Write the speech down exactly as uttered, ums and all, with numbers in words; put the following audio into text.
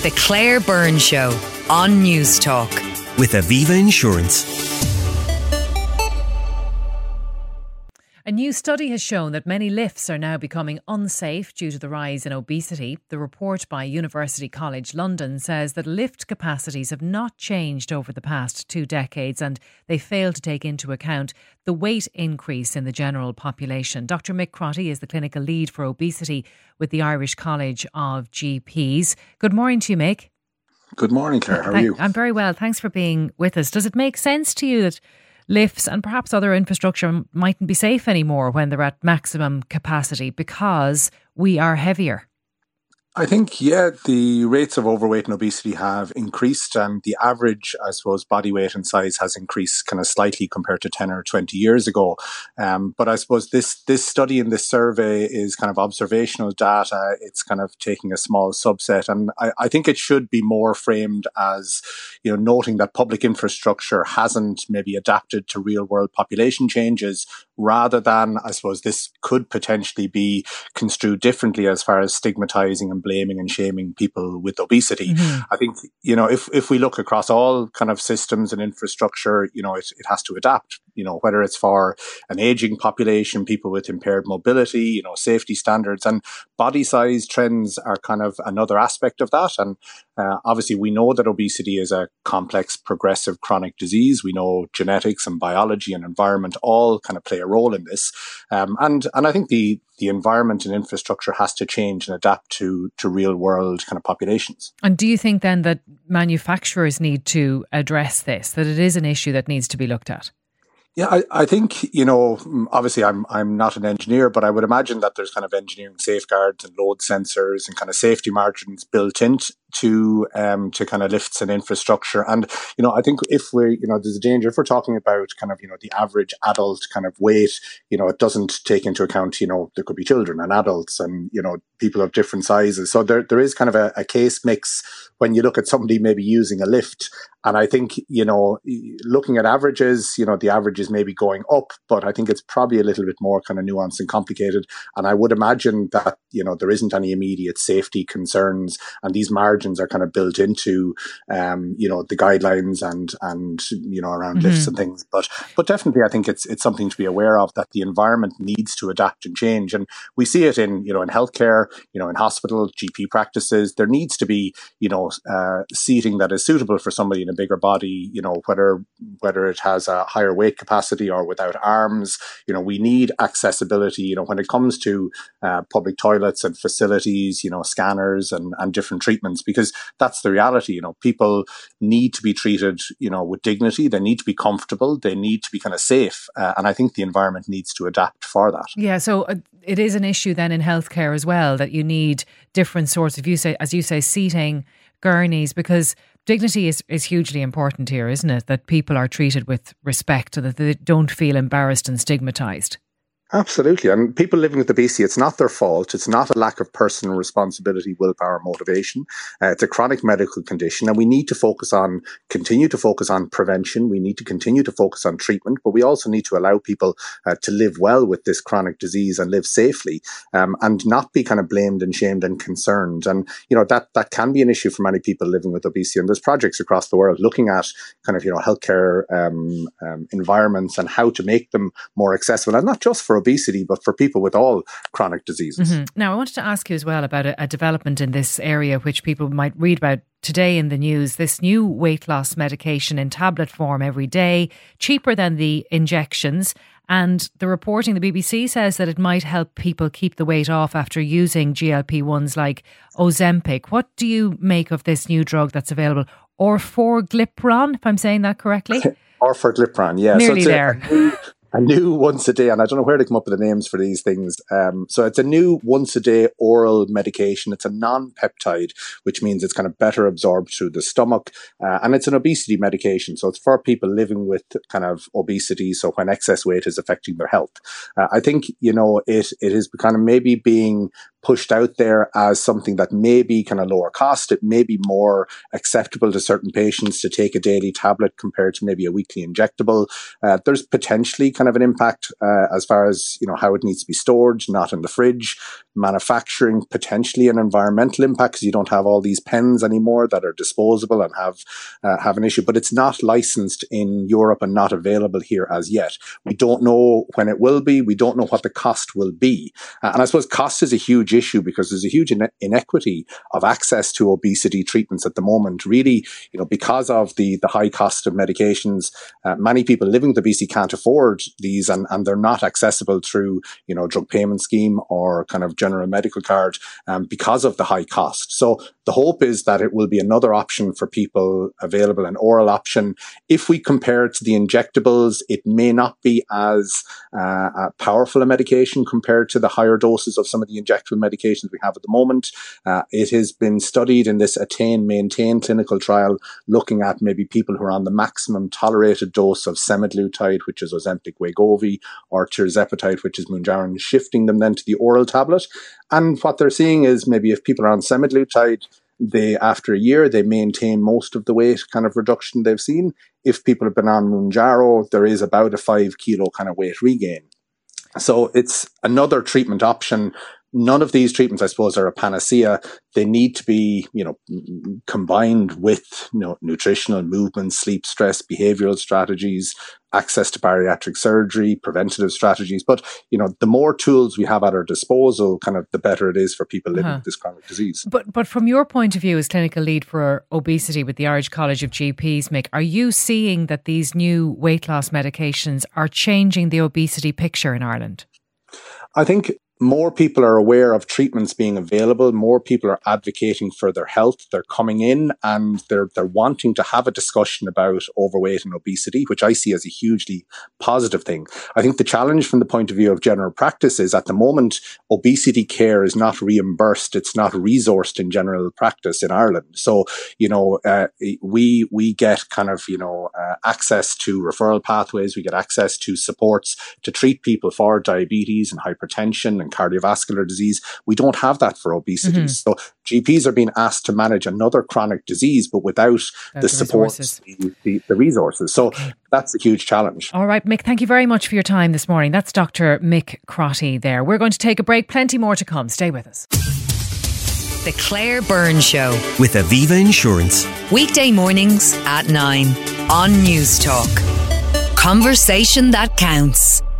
The Claire Byrne Show on News Talk. With Aviva Insurance. A new study has shown that many lifts are now becoming unsafe due to the rise in obesity. The report by University College London says that lift capacities have not changed over the past two decades and they fail to take into account the weight increase in the general population. Doctor Mick Crotty is the clinical lead for obesity with the Irish College of G Ps. Good morning to you, Mick. Good morning, Claire. How are you? I'm very well. Thanks for being with us. Does it make sense to you that lifts and perhaps other infrastructure mightn't be safe anymore when they're at maximum capacity because we are heavier? I think, yeah, the rates of overweight and obesity have increased, and the average, I suppose, body weight and size has increased kind of slightly compared to ten or twenty years ago. Um, but I suppose this this study and this survey is kind of observational data. It's kind of taking a small subset. And I, I think it should be more framed as, you know, noting that public infrastructure hasn't maybe adapted to real world population changes, rather than, I suppose, this could potentially be construed differently as far as stigmatizing and blaming and shaming people with obesity. Mm-hmm. I think, you know, if, if we look across all kind of systems and infrastructure, you know, it, it has to adapt, you know, whether it's for an aging population, people with impaired mobility, you know, safety standards, and body size trends are kind of another aspect of that. And uh, obviously we know that obesity is a complex, progressive chronic disease. We know genetics and biology and environment all kind of play a role in this. Um, and, and I think the, the environment and infrastructure has to change and adapt to, to real world kind of populations. And do you think then that manufacturers need to address this, that it is an issue that needs to be looked at? Yeah, I, I think, you know, obviously I'm I'm not an engineer, but I would imagine that there's kind of engineering safeguards and load sensors and kind of safety margins built into to um to kind of lifts and infrastructure. And, you know, I think if we, you know, there's a danger if we're talking about kind of, you know, the average adult kind of weight, you know, it doesn't take into account, you know, there could be children and adults and, you know, people of different sizes. So there there is kind of a, a case mix when you look at somebody maybe using a lift. And I think, you know, looking at averages, you know, the average is maybe going up, but I think it's probably a little bit more kind of nuanced and complicated. And I would imagine that, you know, there isn't any immediate safety concerns, and these margins are kind of built into, um, you know, the guidelines and, and, you know, around mm-hmm. lifts and things. But, but definitely I think it's, it's something to be aware of, that the environment needs to adapt and change. And we see it in, you know, in healthcare, you know, in hospitals, G P practices. There needs to be, you know, uh, seating that is suitable for somebody in a bigger body, you know, whether whether it has a higher weight capacity or without arms. You know, we need accessibility, you know, when it comes to uh, public toilets and facilities, you know, scanners and, and different treatments, because that's the reality. You know, people need to be treated, you know, with dignity. They need to be comfortable. They need to be kind of safe. Uh, and I think the environment needs to adapt for that. Yeah, so uh, it is an issue then in healthcare as well, that you need different sorts of, you say, as you say, seating, gurneys, because dignity is, is hugely important here, isn't it? That people are treated with respect and that they don't feel embarrassed and stigmatised. Absolutely. And people living with obesity, it's not their fault. It's not a lack of personal responsibility, willpower, motivation. Uh, it's a chronic medical condition. And we need to focus on, continue to focus on prevention. We need to continue to focus on treatment, but we also need to allow people uh, to live well with this chronic disease and live safely, um, and not be kind of blamed and shamed and concerned. And, you know, that, that can be an issue for many people living with obesity. And there's projects across the world looking at kind of, you know, healthcare um, um, environments and how to make them more accessible, and not just for obesity, but for people with all chronic diseases. Mm-hmm. Now, I wanted to ask you as well about a, a development in this area, which people might read about today in the news. This new weight loss medication in tablet form every day, cheaper than the injections. And the reporting, the B B C says that it might help people keep the weight off after using G L P ones like Ozempic. What do you make of this new drug that's available? Orforglipron, if I'm saying that correctly? Orforglipron, yeah. Nearly so there. A, a new once a day, and I don't know where they come up with the names for these things. Um, so it's a new once a day oral medication. It's a non-peptide, which means it's kind of better absorbed through the stomach. Uh, and it's an obesity medication. So it's for people living with kind of obesity. So when excess weight is affecting their health. Uh, I think, you know, it, it is kind of maybe being pushed out there as something that may be kind of lower cost. It may be more acceptable to certain patients to take a daily tablet compared to maybe a weekly injectable. Uh, there's potentially kind of an impact uh, as far as, you know, how it needs to be stored, not in the fridge. Manufacturing, potentially an environmental impact because you don't have all these pens anymore that are disposable and have uh, have an issue. But it's not licensed in Europe and not available here as yet. We don't know when it will be. We don't know what the cost will be. Uh, and I suppose cost is a huge issue because there's a huge ine- inequity of access to obesity treatments at the moment. Really, you know, because of the, the high cost of medications, uh, many people living with obesity can't afford these and, and they're not accessible through, you know, drug payment scheme or kind of general medical card um, because of the high cost. So the hope is that it will be another option for people available, an oral option. If we compare it to the injectables, it may not be as uh, uh, powerful a medication compared to the higher doses of some of the injectable medications we have at the moment. Uh, it has been studied in this Attain Maintain clinical trial looking at maybe people who are on the maximum tolerated dose of semaglutide, which is Ozempic, Wegovy, or tirzepatide, which is Mounjaro, and shifting them then to the oral tablet. And what they're seeing is maybe if people are on semaglutide, they, after a year, they maintain most of the weight kind of reduction they've seen. If people have been on Mounjaro, there is about a five kilo kind of weight regain. So it's another treatment option. None of these treatments, I suppose, are a panacea. They need to be, you know, combined with, you know, nutritional, movement, sleep, stress, behavioral strategies, access to bariatric surgery, preventative strategies. But, you know, the more tools we have at our disposal, kind of the better it is for people living uh-huh. with this chronic disease. But but from your point of view as clinical lead for obesity with the Irish College of G Ps, Mick, are you seeing that these new weight loss medications are changing the obesity picture in Ireland? I think more people are aware of treatments being available. More people are advocating for their health. They're coming in and they're they're wanting to have a discussion about overweight and obesity, which I see as a hugely positive thing. I think the challenge from the point of view of general practice is at the moment, obesity care is not reimbursed. It's not resourced in general practice in Ireland. So, you know, uh, we we get kind of, you know, uh, access to referral pathways. We get access to supports to treat people for diabetes and hypertension and cardiovascular disease. We don't have that for obesity. Mm-hmm. So G Ps are being asked to manage another chronic disease, but without the, the support, the, the, the resources. So okay. That's a huge challenge. All right, Mick, thank you very much for your time this morning. That's Doctor Mick Crotty there. We're going to take a break. Plenty more to come. Stay with us. The Claire Byrne Show with Aviva Insurance. Weekday mornings at nine on News Talk. Conversation that counts.